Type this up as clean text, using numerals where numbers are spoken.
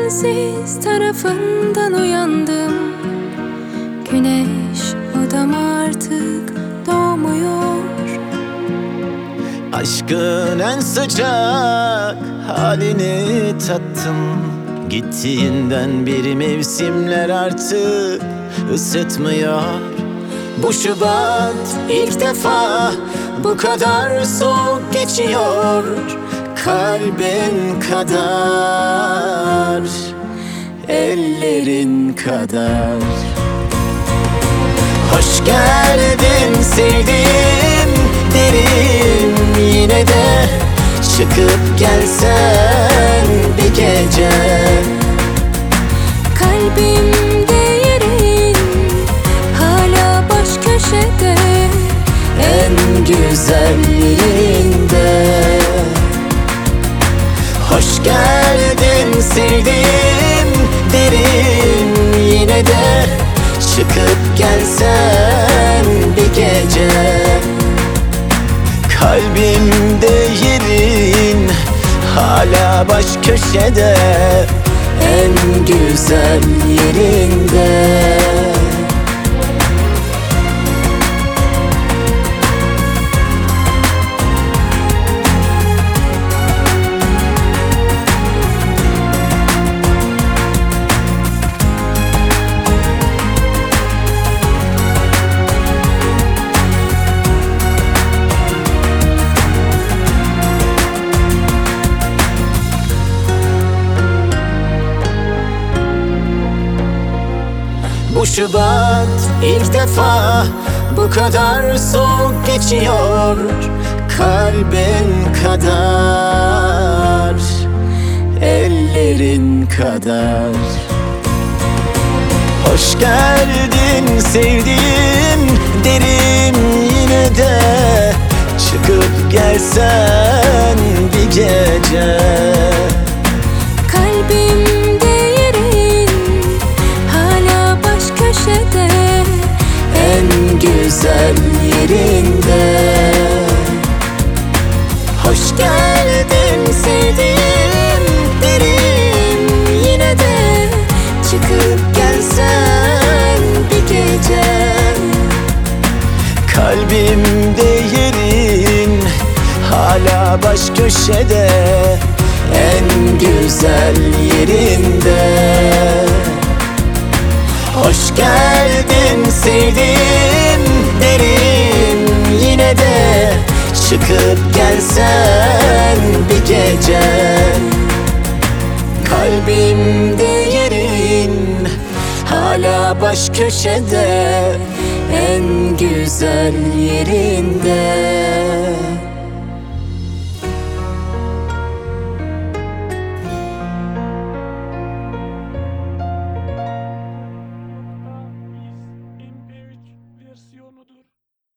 sensiz tarafından uyandım. Güneş odama artık doğmuyor. Aşkın en sıcak halini tattım. Gittiğinden beri mevsimler artık ısıtmıyor. Bu Şubat ilk defa bu kadar soğuk geçiyor. Kalbin kadar, ellerin kadar. Hoş geldin sevdiğim derim, yine de çıkıp gelsen bir gece. Kalbimde yerin hala baş köşede, En güzel yerinde. Hoş geldin sevdiğim derim, yine de çıkıp gelsen bir gece. Kalbimde yerin hala baş köşede, en güzel yerinde. Bu Şubat ilk defa bu kadar soğuk geçiyor. Kalbin kadar, ellerin kadar. Hoş geldin sevdiğim derim, yine de çıkıp gelsen bir gece. kalbimde yerin hala baş köşede, En güzel yerinde. Hoş geldin sevdiğim derim, yine de çıkıp gelsen bir gece. Kalbimde yerin hala baş köşede, en güzel yerinde. Hoş geldin sevdiğim derim, yine de çıkıp gelsen bir gece. Kalbimde yerin hala baş köşede, en güzel yerinde.